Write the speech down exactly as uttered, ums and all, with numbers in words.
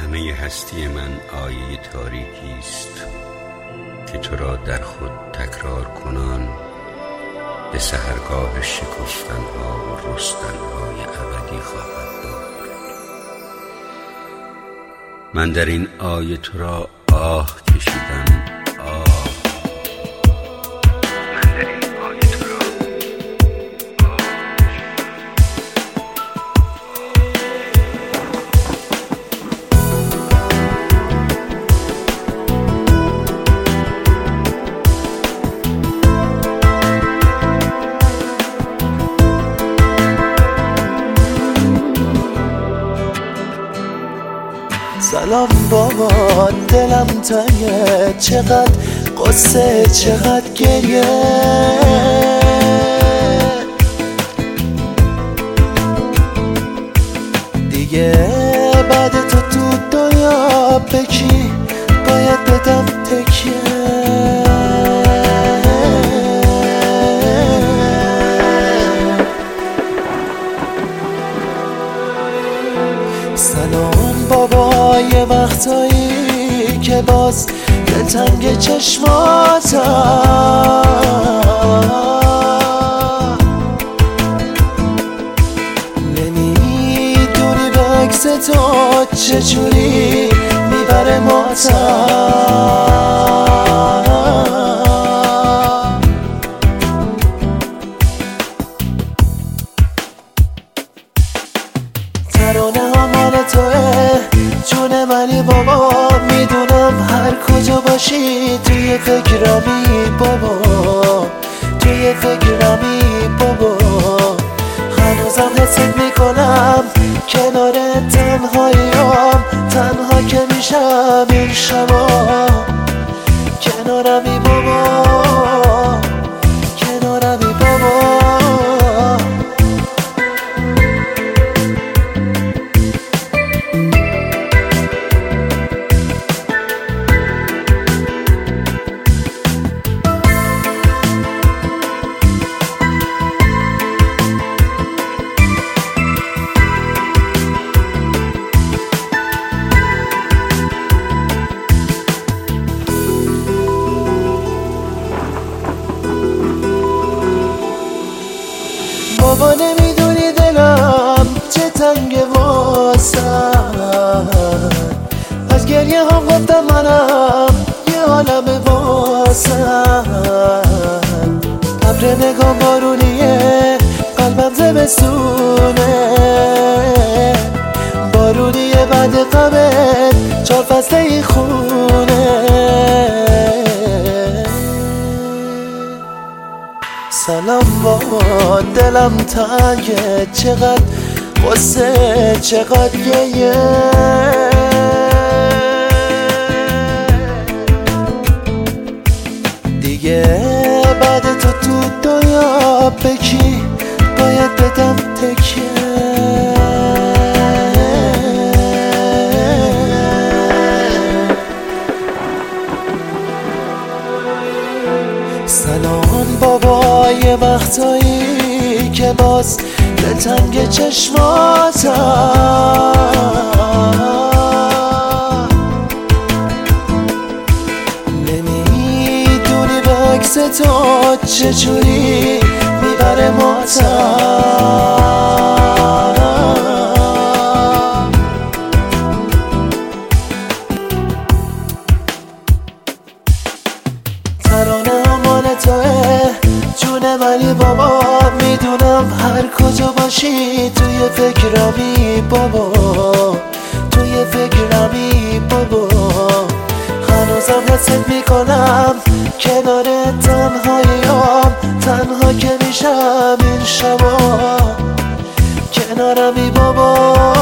همه هستی من آیه تاریکی است که تو را در خود تکرار کنان به سحرگاه شکفتنها و رستنهای ابدی خواهد برد. من در این آیه تو را آه کشیدم، آه. من در این آیه تو را سلام بابا، دلم تنگه، چقدر قصه چقدر گریه. دیگه بعد تو تو دنیا به کی باید بدم تکیه؟ سلام بابا، یه وقتایی که باز دلتنگ چشماتم، نمیدونی به عکس تو چجوری میبره ماتم. ترانه ها مال توه جون منی بابا، میدونم هر کجا باشی توی فکرمی بابا، توی فکرمی بابا. هنوزم حست میکنم کنار تنهاییام، تنها که میشم این شبا. کنارمی بابا، کنارمی بابا. بابا نمیدونی دلم چه تنگه واسم، از گریه هم گفتم منم یه عالم واسم. ابر نگاه بارونیه، قلبم زمستونه، بارونیه بعد غمت چهار فصل این خونه. سلام بابا، دلم تنگه، چقدر قصه چقدر گریه. دیگه بعد تو تو دنیا به کی باید بدم تکیه؟ سلام بابا، یه وقتایی که باز دلتنگ چشماتم، نمیدونی به عکس تو چجوری میبره ماتم. ترانه توه جون منی بابا، میدونم هر کجا باشی توی فکرمی بابا، توی فکرمی بابا. هنوزم حست میکنم کنار تنهاییام، تنها که میشم این شبا. کنارمی بابا.